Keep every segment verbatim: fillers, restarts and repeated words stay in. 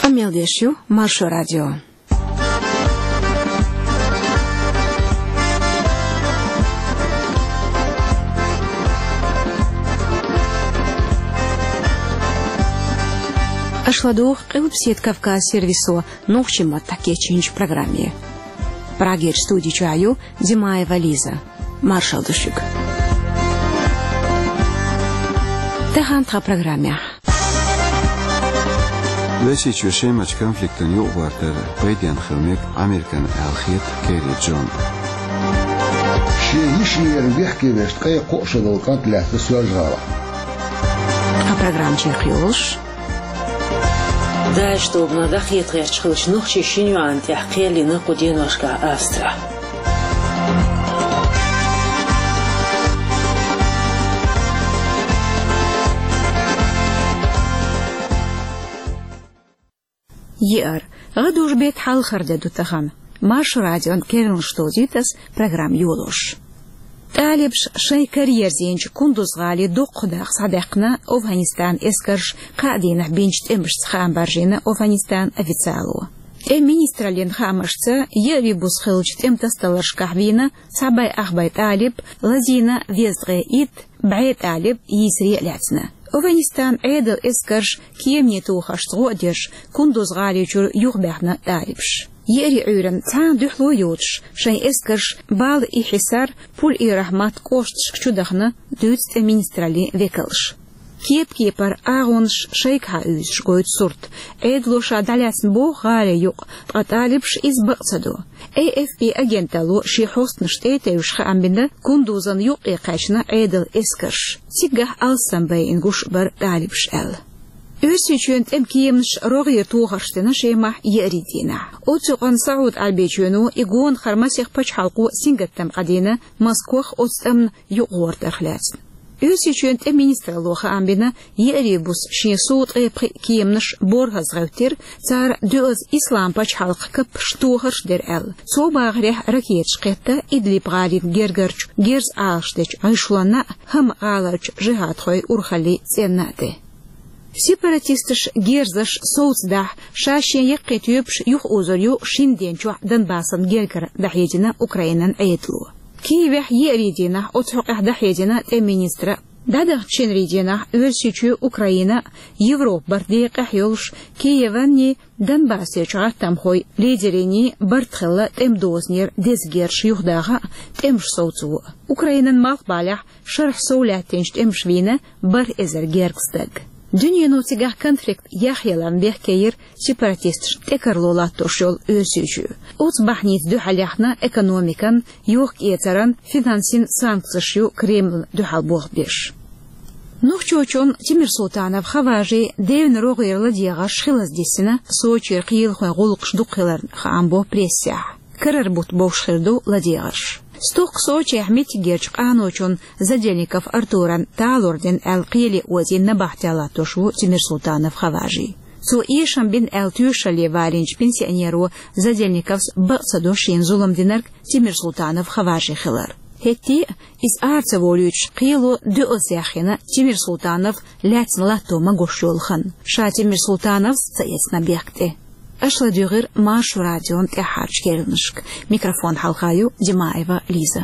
Амелдешью Маршо радио. Ашладух Элпсет Кавказ сервису Нухчима Такечинч программе. Прагер студии Чаю Димаева Лиза. Маршал Душик. Тахантха программе. Веси чушемач конфликтен ювартер Байден хилмек Американ Алхит Керри Джон. شيء يشير بيحكي باش تقي قوشة القنت له تسوى الغارة. А программ Чехлюш. Да, чтобы на дахет речхлыч нухчи шинюан тяхкели на куденошка астра. Ер, гадуш бет хал хардеду тахан. Маш радион керн штозитас программ юлуш. Талибш шей карьер зенч кундуз гали доқдах садақна Афганистан эскарш қадина бинчт эмш схан баржина Афганистан официалу. Э министрален хамашца еви бусхилчт эмтасталаш кахвина сабай ахбай талиб лазина везгэ ит бай талиб йисри ляцна. Афганистан эдл эскарш киемне тухаштгу одеш кундуз гали чур юхбахна талибш. يري عيرن تان دحلو يوتش شي اسكرش بال إحسار بول إي رحمات كوشتش كشودخنا دوتس المينسترالي ويكلش كيب كيبر آغونش شيك هاوش قويت صورت ايدلوشا دالياسن بو غالي يوق قطالبش إز بقصدو اي اف بي اجنتالو شي حوست نشتيتي وشخ عمبنا كندوزن يوق ايقاشنا ايدل اسكرش سيقه ألسن بي انقوش بر دالبش ال Ösüçünt emkiyemniş roğir tuğaştına şeymah yeridina. Oçuqan Saud albechunu igun xarmasih paç halqu singattam qadina Moskva otsam yuqor daxlatsın. Ösüçünt ministraloxa ambina yeribus şinsut epkiyemniş borhaz gavtir tsar düz islam paç halq kap shtuğaş der el. Sobağreh raket şqetta idlib qalin gergerç gerz ağışteç ayşulana ham ağalaç jihad xoy urxali tsennade. Сепаратистыш герзаш соуцдах шашен яккетюбш юх узорю шинденчу Донбассан гелкер дахедина Украинан эйтлу. Киевех еридина отхоқах дахедина те министра дадах ченридина версичу Украина Европ бардеқах юлш Киеванни Донбассе чартам хой лидерини бартхла темдознер дезгерш юхдага темш соуцу. Украинан малбалях шарх соулятенш темшвина бар эзер геркстаг. Dünyanın sigah konflikt yaxyalan behkeyir separatist tekarlolattoş yol ösücü. Oz bahnit dühalyahna ekonomikan yok yetaran finansin sanksiyşu Kreml dühal boğbeş. Nuhçoçon Timir Sultanov xavaji devin roğirli diyağa şxilaz desina soçir qiyil xoy goluqş duqilar xambo pressya. Karar but boğşxirdu ladiyağış. Стух Сочи Ахмед Герч Аночун Задельников Артуран Талурден Эл-Қили Озин Набахтяла Тошу Тимир Султанов Хаважи. Су Ишам бин Эл-Тюшали Варинч пенсионеру Задельников Баксадошин Зуламдинарк Тимир Султанов Хаважи Хилар. Хетти из Арца Волюч Қилу Дюозяхина Тимир Султанов Ляцн Латома Гошулхан. Ша Тимир Султанов Цаецна Бехте. أشلا دغير ماش راديون تحارش كيرنشك ميكروفون حلقايو دمايفا ليزا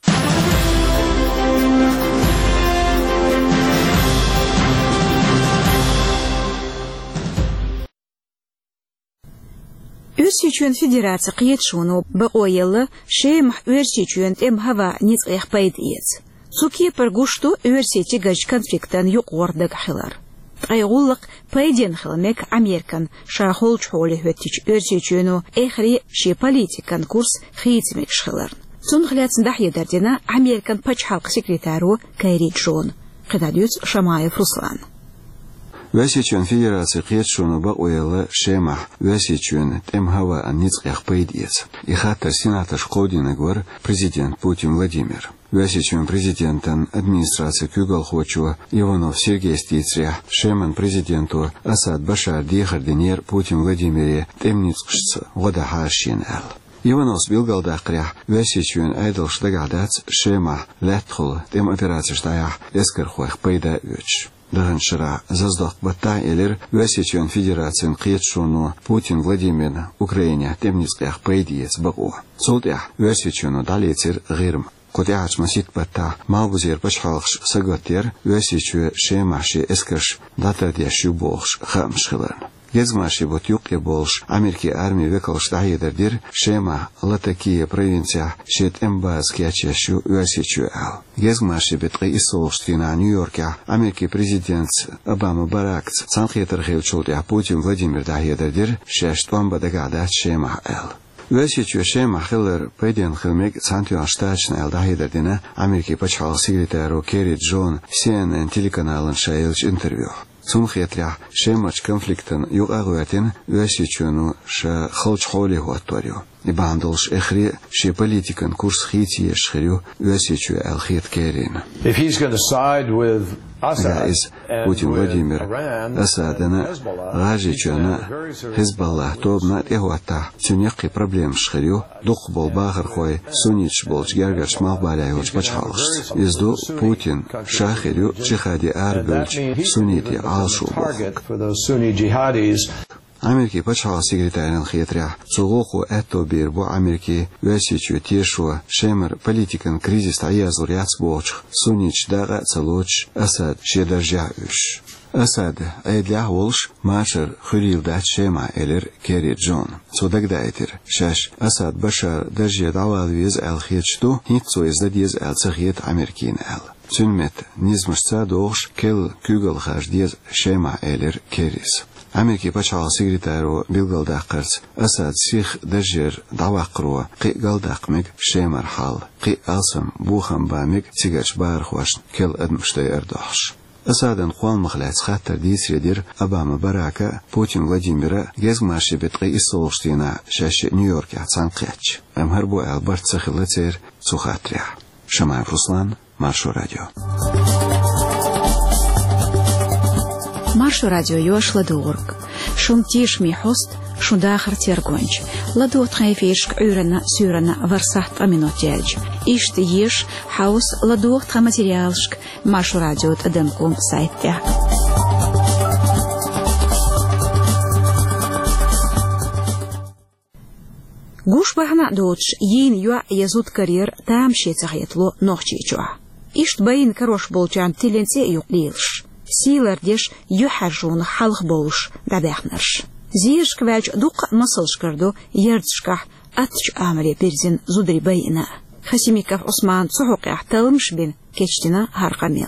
Ösüçün federatsiya qiyetşunu baqoyılı şeymah örsüçün em hava nitz eqbayt iyet. Suki pergushtu örsüçü gaj konfliktan yuqordag xilar. Айгуллык пайден хилмек Американ шахол чхоле хөттич өрсөчөнү эхри ши политикан курс хитмек шхылар. Цунхляцын дахьедердена Американ пач халк секретару Кайри Джон. Кыдадюц Шамаев Руслан. Весичен федерация қиетшуны бақ ойылы шемах весичен тем хава аниц яхпайдец. И хатта сенатор Шкодина гвар президент Путин Владимир. Весичен президентан администрация Кюгал Хочуа Иванов Сергей Стицря шеман президенту Асад Башар Дихардинер Путин Владимире темницкшца водахашин эл. Иванов билгалдақрях весичен айдал штагадац шемах летхул тем операция штаях эскер хуэх пайда үч. دهن شرع ززدق بطا إلر واسيچون فيدراسيون قيت شونو بوتين فلاديمير أوكرانيا تمنيز قيح بيديس بقوة صوت إح واسيچونو داليتر غيرم قطعش مسيت بطا ما بزير بشحالش سقطير واسيچو شيمحشي اسكرش داتر ديشو بوخش خامش خلان Gezmaši bot juqe bolš Ameriki armiji vekalš dahider dir šema latakije provincija šet embaz kjačešu uasiču al. Gezmaši betqi isolštvina New Yorka Ameriki prezident Obama Barak sanqetar xelçoldi Putin Vladimir dahider dir şeştvan badagadat šema al. Uasiču šema xiller payden xilmek santiyon ştaçna al dahider dine Ameriki paçhal sekretaro Kerry John C N N telekanalın şayılç intervyu. Сум хетря шемач конфликтен югагуятин уасичуну ша халч холи хуатторио. Ибандолш эхри ше политикан курс хити ешхрю уасичу ал хет керин. If he's going to side with Assad Putin Vladimir Assadana Rajичуна Hezbollah тобна ehwata суньяқи проблем шхрю дух бол багыр хой сунич болч гергаш махбалай олч бачхалш. Изду Путин шахрю чихади арбелч сунити алшу. Америки пачхал секретарин хитря цугоху это бирбу Америки уасичу тишу шемер политикан кризис таязур яцбоч сунич дага цалоч Асад шедажауш Асад айдля волш машер хурилда шема элер Керри Джон цудагдайтер шаш Асад башар дажья давалвиз ал хитчту хитцу издадиз ал цахит Америкин ал Цунмет низмшца дохш кел күгел хаждиз шема элер Керрис Америки пачал секретару билгалдаққырц Асад сих дажер давақруа қи галдақмик шемар хал қи алсам бухам бамик сигач бархваш кел адмштай эрдохш Асадан қуал махлац хаттар дисредир Обама Барака Путин Владимира гезмаши бетқи исолштина шаши Нью-Йорке ацанқяч амхарбу албарт сахилатер цухатря Шамаев Руслан Маршу радио Маршу радио ёш ладуург. Шум тиш ми хост, шум дахар тергонч. Ладуот хайфишк урана сюрана варсахт аминотельч. Ишт еш хаус ладуот ха материалшк. Маршу радио таданкум сайтя. Гуш бахна доч yin юа язут карьер там шецахетло нохчичуа. Ишт баин карош болчан тиленсе юqlilш. Силар деш юхажун халх болш дабахнарш. Зиш квач дук масалш карду ярдшках атч амре перзин зудри байна. Хасимиков Осман цухук яхталмш бин кечтина харqamel.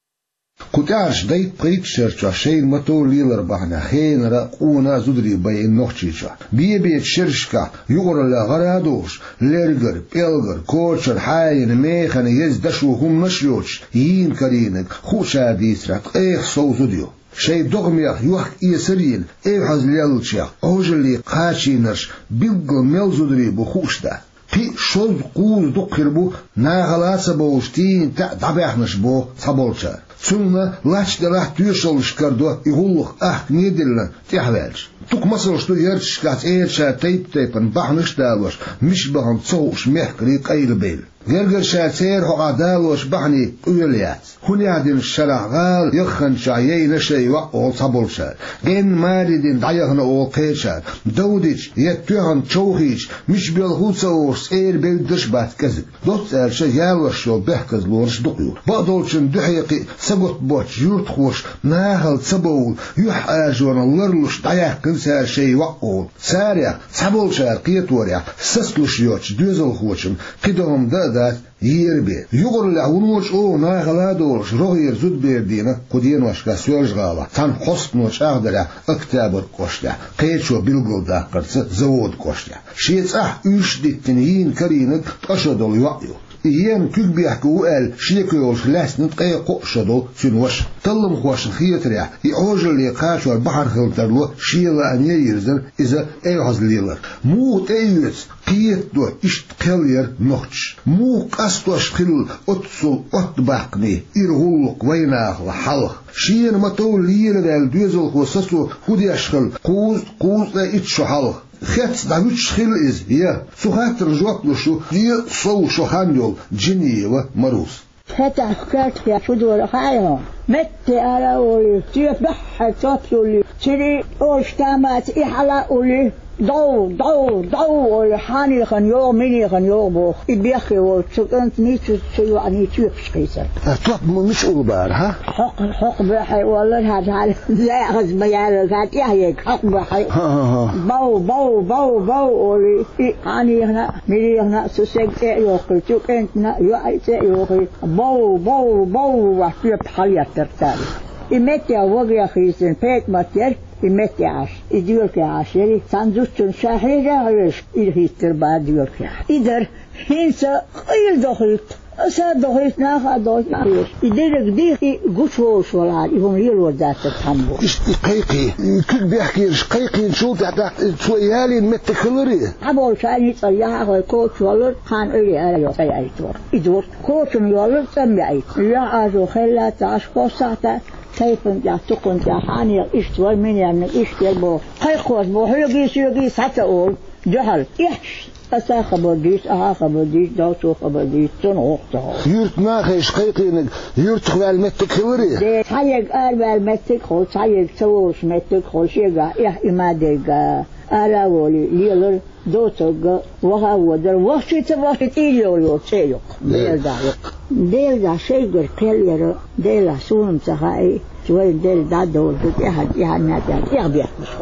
Куташ дай притчерча шейн мато лилар бахна хейн рaquna зудри бай нохчича. Бибе чершка югорла гарадош лергер пелгер кочер хайн механ ездашу хум мшлёч ин каринек хуша дисрат эх соузудио. Шей догмях юх иесрин эх hazлялча ожели қачинаш билгл мелзудри бухушта. Пи шоз куз дукирбу нагаласа боштин та дабахнаш бо саболча. Цунна лач дала тюшалш кардо игулх ах недельна тяхвальш. Тук масал что ярчкат эча тейп тейпан бахнаш далош миш бахам цоуш мехкри кайлбел. Гергер шатер هقدالوش بحني قيليات هني عدن الشرعغال يخن شعيين شيء وقول صبولشا جن ماردين ضيغن أول قيشا دوديش يتوهن شوهيش مش بيلغوصوش سير بيدش بات كذب دوت سأل شي يالوش شو بحكز لورش دقيو بقدولشن دحيقي سقط بوش يرتخوش ناهل تسبول يح آجوان اللرلوش ضيغن سأل شي وقول ساريا صبولشا قيتوريا سسلوش يوش دوزل خوشم قدهم دا يربي يقول له ونوش او ناغلادوش روغير زود بيردينا قدين واشكا سويرج غالا تان حسنوش اغدرا اكتابر كوشتا قيتشو بلغل دا قرص زود كوشتا شيت اه ايش ديتنين كرينك تقشدو يوقيو ين كيك بيحكو قال شيكوش لاسنت قي قشدو سنوش تلم خوش خيتريا يعوجل لي قاشو البحر خلترلو شيلا ان ييرزن اذا ايهز ليلر مو تيوز قيت دو اشت قلير نوتش مو قاستوش خل اتسل اتباقني ارغلق ويناخ لحلق شين متو لير دال دوزل خوسسو خودي اشخل قوز قوز لا اتشو حلق خت داوش خل از يا سوخات رجوات لشو دي صو شو خانيول جني ومروس حتى كات يا شدور خايو متى على أولي تيبح تطلولي تري أوشتامات إحلا أولي دو دو دو حاني خن يوم مني خن يوم بوخ يبيخي وتسكنت نيتو تسيو عني تيبش قيسر طب مش أوبار ها حق حق بحي والله هذا هذا لا غزب يالك هات يحيك حق بحي باو باو باو باو أولي حاني هنا مني هنا سسك يوخي تسكنت نا يوعيت يوخي باو باو باو وحيب حالي ترتالي إمتى وقيا خيسن بيت ماتير إمتى عاش إديوك عاشري سانزوتشن شاهرة عرش إلهيستر بعد ديوك إدر هنسا قيل دخلت أسا دخلت ناخا دخلت ناخيش إدرك ديخي قشوش والعاد إهم يلو ذات التنبو إيش قيقي كل بيحكي إيش قيقي نشوف تحت شويالي متى خلري أبو شاني صياح خوي كوتش والر خان إلي ألا يوصي أيتور إدور كوتش يولر سمي أيت لا أزو خلا تعشقو ساعتا كيف يا تقن يا حاني اشتوى من يعني اشتوى بو خيخوز بو هيجي سيجي ساتقول جهل إيش أسا خبر ديش أها خبر ديش دوسو خبر ديش تنوقته يرت ما خيش قيقي يرت خلال متك خوري ده تايق أربع متك خل تايق سووش متك خل شيء إيه إمادك ألا ولي ليلر دوتوغ وها ودر وشيت وشيت إيلو تيوك ديل دايق ديل دا شيء كلير ديل سون تهاي شوي ديل دا دول يحد يعني يحبي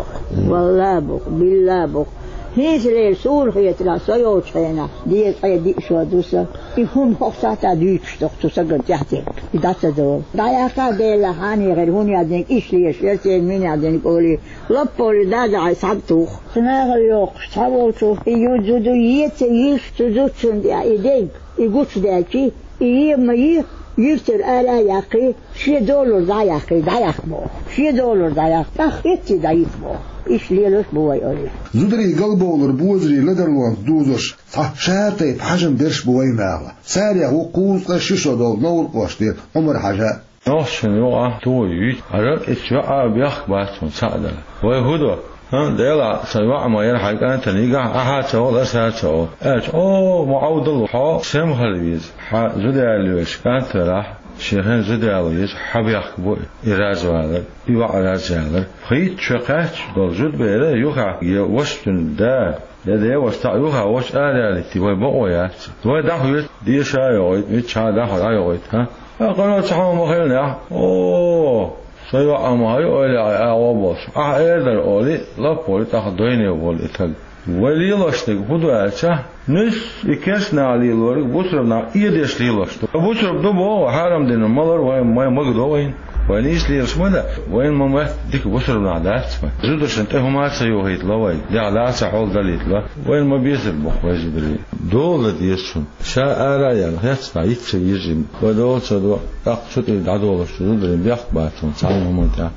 والله بق بالله بق هيز ليل سور هي ترى سيوش هنا ديل أي دي شو دوسا يهم حقسات ديش دكتور سجل تحتك يدات دول دايقة ديل هاني غير هون يادنك إيش ليش يرتين مين يادنك قولي لبولي دا دا يسحبتوه سناغ اليوق سحبوتوه يوجدو يتيش تزوجون دي إيديك يقولش داكي إيه ما يه يرتر آلا ياقي شي دولار دا ياقي دا ياقبو شي دولار دا ياقبو أخيتي دا ياقبو إيش ليلوش بواي أولي زدري قلبه ولربوزري لدرلوان دوزوش شاتي بحجم درش بواي ماغلا ساريا وقوز قشيشو دول نور قوشتير عمر حاجة نوشن يوقع تويت على اتشواء بيخ باتون سعدا ويهودو هم ديلا سواء ما يلحق أنت نيجا أحد ولا ساتو أج أو معود الله سام خليز ح زداليش كانت راح شيخين زداليش حبيخ بو إراز هذا يوقع إراز هذا خيط شقات دول زد بيلا يوقع يوشتن دا يديه وستع يوقع وش آلي تبغى بقويات تبغى دخل دي شايوي يتشا دخل عيوي ها قالوا تحوم مخيلنا أوه سيوا أماي أولي أعوابوس أعيدر أولي لا بولي تأخذيني أولي تل ولي لاشتك بدواتة نش يكشنا على لورك بوسرنا إيديش لي لاشتك بوسر بدو حرام دين المالر وين ما مقدوين وين يسلي رسمنا وين ما مات ديك بوسرنا عادات زودش أنت هم عسيو هيت لوين دي عادات حول دليل لا وين ما بيصير بخوي جدري دولة يسون شاء رايا هيت بعيد سيجي ودول صدوا أقصد العدو والشدود بيحق بعضهم تعلمهم أنت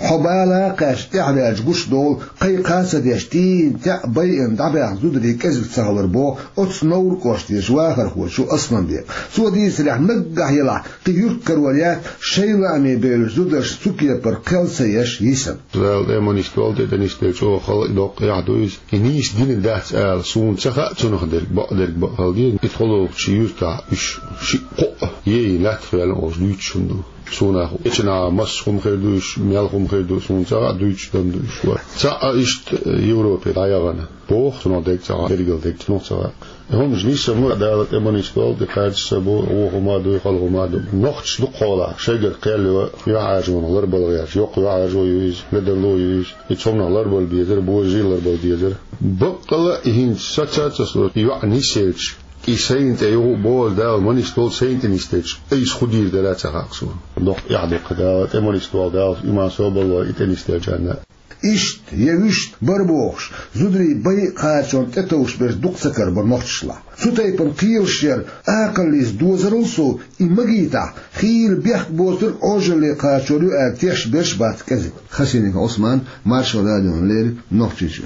حبالا قاش إعلاج قش دول قي قاسد يشتين تع بيئن دعبع زودري كزل تسغلر بو أتس نور قوشتي شواخر هو شو أصلا دي سو دي سلاح مقح يلع قيركر وليات شيء لعمي بيل زودرش سوكي برقل سيش يسن زال إيمانيش قولتي دانيشتي شو خلق دوق يعدويز إنيش دين الدهت آل سون سخاء تنخدرك بقدرك بقدين يدخلوا شيوتا إش شي قوة يي نتفعل أوش ليتشندو سونا إتنا مسخم خيردوش ميالخم خيردوش سون سا دويتش دندوش و سا إشت يوروبي رايغانا بوخ سونا ديك سا إريغل ديك سنو سا هم جنيش سمو دالت إمانيش قول دي قاد سبو وغما دوي خلغما دو نوختش دو قولا شايقر قيلوا يعاجون لربال غياش يوق يعاجو يويز لدرلو يويز يتشمنا لربال بيزر بوزي لربال بيزر بقلا إهين ساتسات سلوت يوعني سيلش إيشين تيجو بول دال مانيش تول سين تنيستيج إيش خدير دلات ساقسون دوق يعدق دال تمانيش تول دال إما صوبل إتنيستيج عنا إشت يوشت بربوش زودري بي قاشون تتوش بير دوق سكر برنوشلا سوتاي بن قيل شير أقليس دوزرلسو إمجيتا خيل بيح بوتر أوجلي قاشوريو أكتيش بيرش بات كذب خسينك عثمان مارشال راديون لير نوختيجو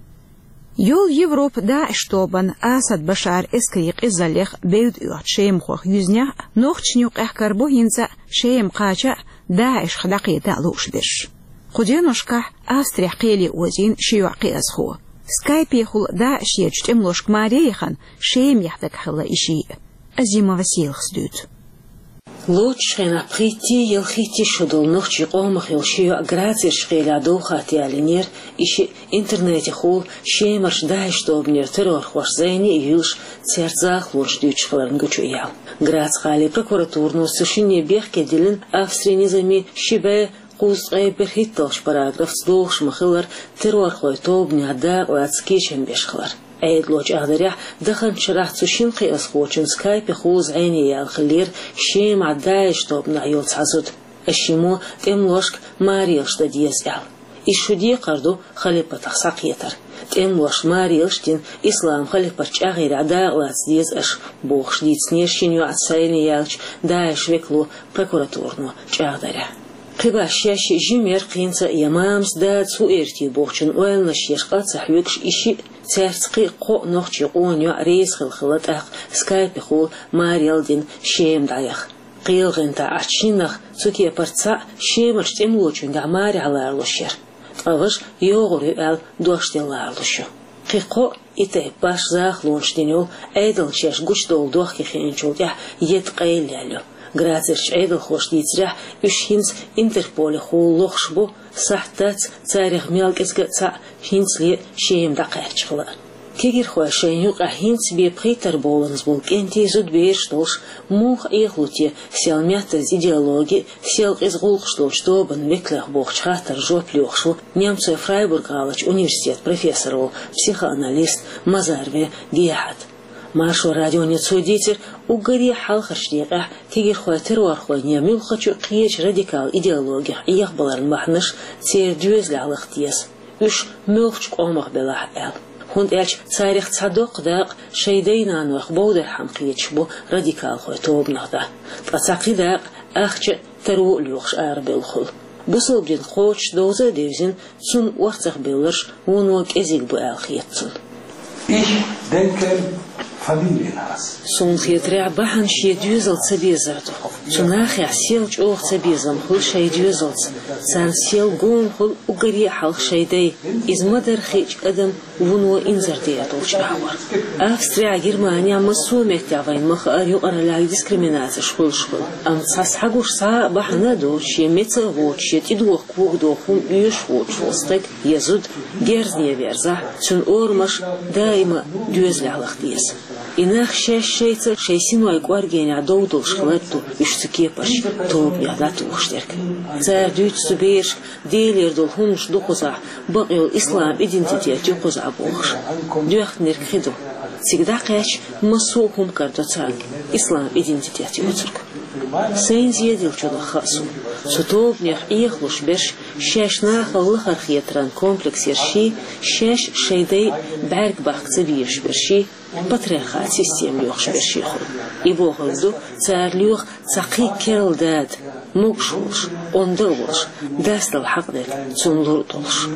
يول يوروب داعش طوبان أسد بشار إسكريق إزاليخ بيود يوحد شيم خوخ يزنيا نوخش نيوق إحكاربو ينزا شيم قاچا داعش خداقي دالوش بيش قدينوشكح أستريح قيلي وزين شيوعقي أزخو سكايبي خل داعش يجت إملوشك ماريخان شيم يحدك حلا إشي أزيما وسيل خسدود لوش خنا بخيتي يلخيتي شدول نخشي قومخ يلشيو أقراتي شقيلا دوخاتي على إشي إنترنت خول شي مرش داش دوبنير ترور خوش زيني يلش تسيرزاخ لوش ديوش خلرن قوشو إياو قرات خالي прокуратурну сушине бех кедилин Австрии низами шибе قوز غيب برهيتلش باراغراف صدوخش مخلر ترور خوي توبني عداق واتسكيشن بيشخلر عيد لوج أغدريح دخن شرح تشين قياس خوشن سكاي بخوز عيني يا الخلير شيم عدايش توبنا عيول تعزد الشيمو تملوشك ماريلش تديز إعل إشودي قردو خليبة تخساق يتر تملوش ماريلش تين إسلام خليبة أغير عداق واتسديز أش بوخش ديتسنير شينيو عدسايني يالش دايش ويكلو прокуратурну أغدريح قبا شاش جمير قينتا يمامس داد سوئرتي بوخشن ويلنا شيشقا تحويكش إشي تارتقي قو نوخشي قونيو ريس خلخلت أخ سكايب خول ماريال دين شيم دايخ قيل غنتا عشينخ سوكي برتسا شيمرش تملوچن غماري على أرلوشير أغش يوغري أل دوشتي لارلوشو قيقو إتاي باش زاخ لونش دينيول أيدل شاش قوش دول دوخي خينشول يح يتقيل لالو Грацерш эйдл хош дицрях үш Интерполе хул лохшбу сахтат царих мелкесге ца хинцли шеем дақайчхла. Кегер хой шейнюк хинц бе притер боланс бол кенти зуд бештош мух ихлути селмята идеологии сел из гулхштол штобан веклах бохчхатер жоплюхшу немцы Фрайбург алач университет профессору психоаналист Мазарве Гехат. Маршо радионет судитель угори халхаршдиqa тегер хватер вархой немил хочу қиеч радикал идеология иях баларн махныш цер дюзлялых тиес үш мөлч омах белах эл хунд элч царих цадоқ дақ шейдейнан вах боудер хам қиеч бу радикал хой тобнахда тацақидақ ахчы теру люхш арбел хул бусыл блин хоч доза девзин цун уарцах беллерш унуак эзил бу эл хиетцун Ich denke, Familien hast. Сон хитря бахан ши дюзал цабизарду. Цунах я сел чох цабизам хул шай дюзал. Цан сел гун хул угари халх шайдай. Из мадар хич адам вуну инзарди атолчавар. Австрия, Германия масумек явайн мах арю аралай дискриминация шхул шхул. Ам цас хагуш са бахана до ши меца вот ши тидух куг до хун юш вот шостек езуд герзния верза. Цун ормаш дайма дюзлялах диес. Инах шеш шейца шейсиной кваргеня доудул шхлетту ишцуке паш топ ядат ухштерк. Цар дүйт субеш дейлердул хунш духуза бақил ислам идентитет юхуза бухш. Дюхтнер кхиду. Всегда кэч масухум кардоцан ислам идентитет юцурк. Сейн зъедил чудо хасу. Сутовнях ихлуш беш шеш нахал лахархиетран комплекс ерши шеш шейдей берг бахцы виш берши патриархат систем юхш берши ху. И бохалду цар люх цақи керл дад мукшулш ондылвулш дастал хақдек цунлур толш.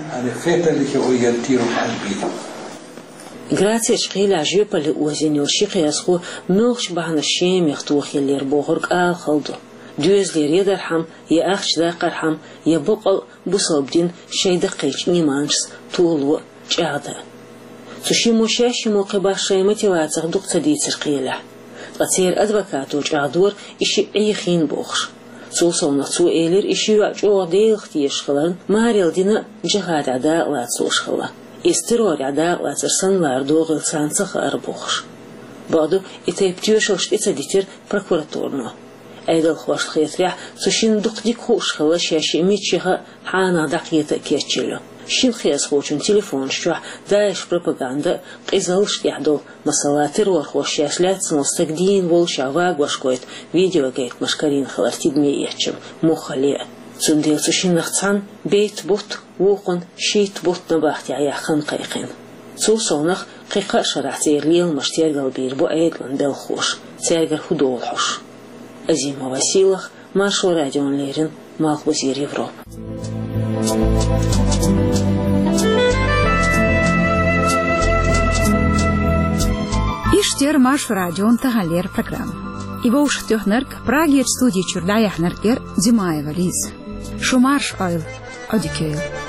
Грацеш қила жөпалі өзенел шиқиясху мөлш бағына шем яқтуық елер боғырк ал қалду. Дюзлер едерхам, я ахч дақархам, я боқал бусалбдин шейді қейч иманшс туылу чағды. Цушимо шашимо қибашай мотивациях дуқца дейцер қила. Қацер адвокату чағдуар иші әйхин боғш. Цулсална цу эйлер иші уачуға дейлық дейшқыларын марелдина джихад ада лацулшқыла. Истерор ада лацерсанлар доғыл цанцах арбоғш. Баду итайптюшылш ицадитер прокуратурну. أيضا خوش خيطريح سوشين دق ديك خوش خلاص شاشي ميتشيها حانا دقيقة كيتشيلو شين خياس خوشن تليفون شوح دايش بروباغندا قيزالش يعدو مسالاتر ورخوش شاشلات سمستقدين والشعواق واشكويت فيديو جيت مشكارين خلارتي دمية مخالية سنديل سوشين نخصان بيت بوت ووقن شيت بوت نباختي عياخن قيقين سو صونخ قيقا شرع تيرليل مشتير قلبير بو أيضا دل خوش تيرقر هدول حوش Азима Василах, Маршал Радион Лерин, Малхбузир Европ. Иштер Маш Радион Тагалер программа. Его уж тёхнерк Праги студии Чурдая Хнеркер Зимаева Лиз. Шумарш Айл Одикейл.